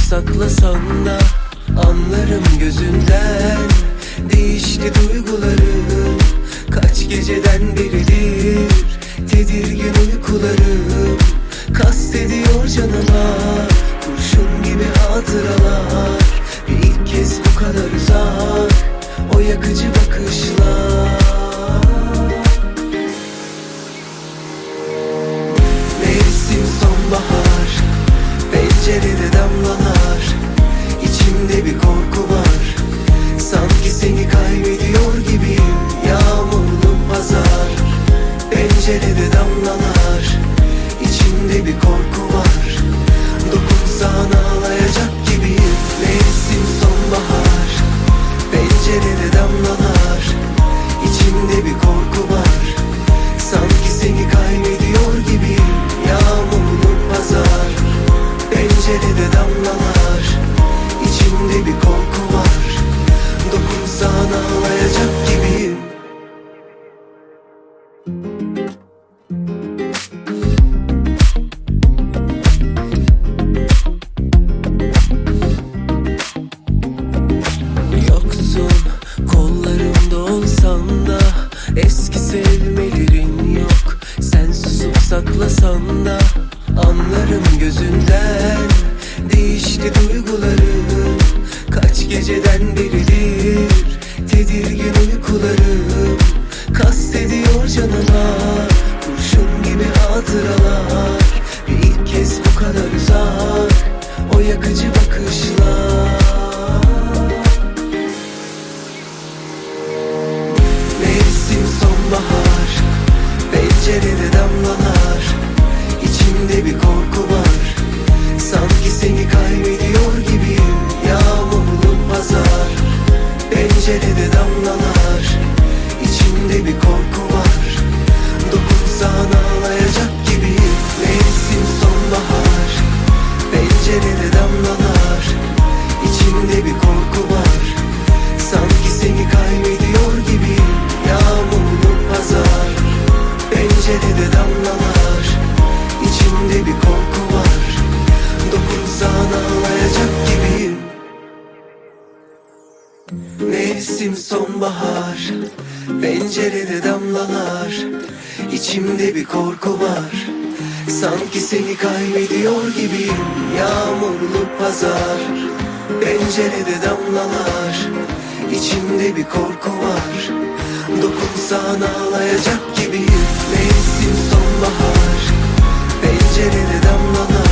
saklasan da anlarım gözünden. Değişti duygularım, kaç geceden beridir tedirgin uykularım. Kastediyor canıma kurşun gibi hatıralar. Bir ilk kez bu kadar uzak o yakıcı bakışlar. Mevsim sonbahar, pencerede damlalar. İçimde bir korku var, sanki seni kaybediyor gibiyim. Yağmurlu pazar, pencerede damlalar. İçimde bir korku var, dokunsan ağlayacak gibiyim. Mevsim sonbahar, pencerede damlalar. İçimde bir korku var, sanki seni kaybediyor gibiyim. Yağmurlu pazar, pencerede damlalar. İçimde bir korku var, dokunsan ağlayacak gibiyim. Yoksun kollarımda olsan da eski sevmelerin yok. Sen susup saklasan da anlarım gözünden. Değişti duygularım, kaç geceden beridir tedirgin uykularım. Kastediyor canıma kurşun gibi hatıralar. Bir ilk kez bu kadar uzak o yakıcı bakışlar. Mevsim sonbahar, pencerede damlalar. İçimde bir korku var, sanki seni kaybediyor gibiyim. Yağmurlu pazar, pencerede damlalar. İçimde bir korku var, dokunsan ağlayacak gibiyim. Mevsim sonbahar, pencerede damlalar. İçimde bir korku var, sanki seni kaybediyor gibiyim. Yağmurlu pazar, pencerede damlalar. İçimde bir korku var, dokunsan ağlayacak gibiyim. Mevsim sonbahar, pencerede damlalar. İçimde bir korku var, sanki seni kaybediyor gibiyim. Yağmurlu pazar, pencerede damlalar. İçimde bir korku var, dokunsan ağlayacak gibiyim. Mevsim sonbahar, pencerede damlalar.